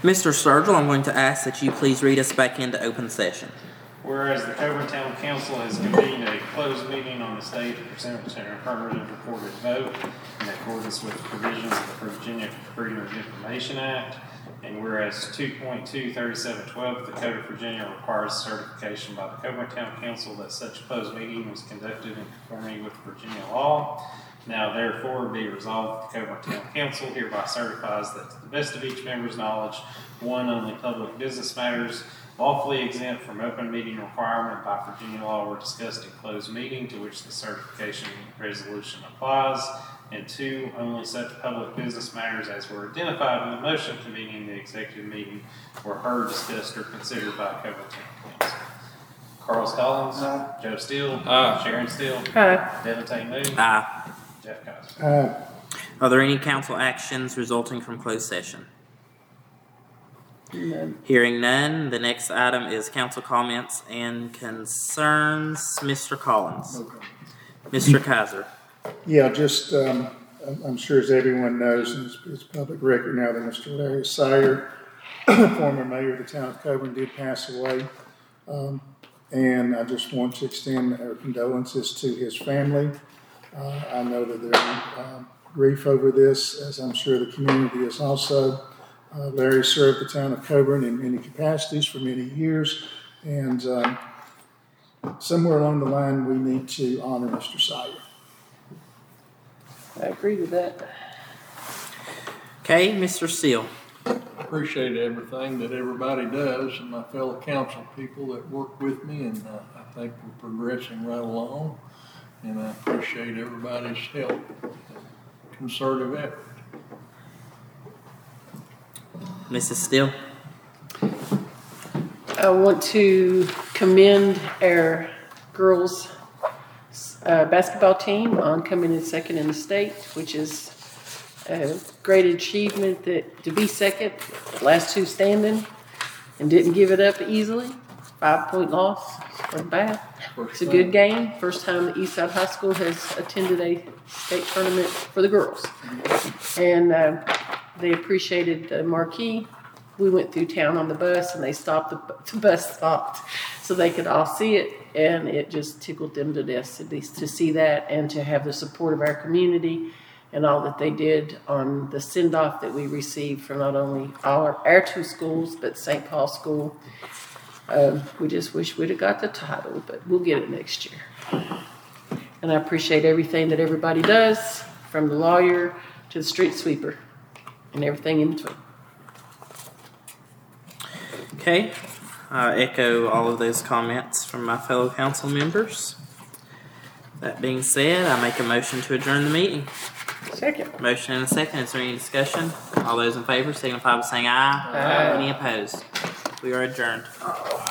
Mr. Sturgill, I'm going to ask that you please read us back into open session. Whereas the Coburn Town Council has convened a closed meeting on the state pursuant to an affirmative recorded vote in accordance with the provisions of the Virginia Freedom of Information Act. And whereas 2.23712 of the Code of Virginia requires certification by the Coburn Town Council that such closed meeting was conducted in conformity with Virginia law. Now therefore be resolved that the Coburn Town Council hereby certifies that to the best of each member's knowledge, one, only public business matters lawfully exempt from open meeting requirement by Virginia law were discussed in closed meeting to which the certification resolution applies. And two, only such public business matters as were identified in the motion convening the executive meeting were heard, discussed, or considered by Coburn Town Council. Carl Collins. Aye. Joe Steele. Aye. Sharon Steele. Aye. Devin Tate Moon. Aye. Jeff Kaiser. Aye. Are there any council actions resulting from closed session? None. Hearing none, the next item is council comments and concerns. Mr. Collins. Okay. Mr. Kaiser. Yeah, just, I'm sure as everyone knows, and it's public record now that Mr. Larry Sire, former mayor of the town of Coburn, did pass away. And I just want to extend our condolences to his family. I know that they're grief over this, as I'm sure the community is also. Larry served the town of Coburn in many capacities for many years, and somewhere along the line we need to honor Mr. Sire. I agree with that. Okay, Mr. Steele. Appreciate everything that everybody does and my fellow council people that work with me, and I think we're progressing right along, and I appreciate everybody's help, concerted effort. Mrs. Steele. I want to commend our girls basketball team on coming in second in the state, which is a great achievement. That to be second, last two standing, and didn't give it up easily. 5-point loss wasn't bad. It's a good game. First time that Eastside High School has attended a state tournament for the girls, and they appreciated the marquee. We went through town on the bus, and they stopped. The bus stopped so they could all see it, and it just tickled them to death to see that and to have the support of our community and all that they did on the send-off that we received from not only our two schools, but St. Paul School. We just wish we'd have got the title, but we'll get it next year. And I appreciate everything that everybody does, from the lawyer to the street sweeper and everything in between. Okay, I echo all of those comments from my fellow council members. That being said, I make a motion to adjourn the meeting. Second. Motion and a second. Is there any discussion? All those in favor signify by saying aye. Aye. Any opposed? We are adjourned.